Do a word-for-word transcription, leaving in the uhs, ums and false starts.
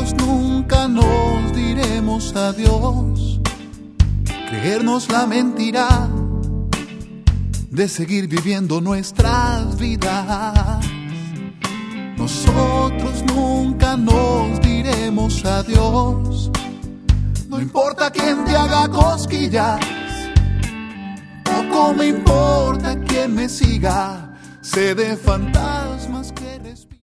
Nosotros nunca nos diremos adiós. Creernos la mentira de seguir viviendo nuestras vidas. Nosotros nunca nos diremos adiós. No importa quién te haga cosquillas, poco me importa quién me siga. Sé de fantasmas que respiran.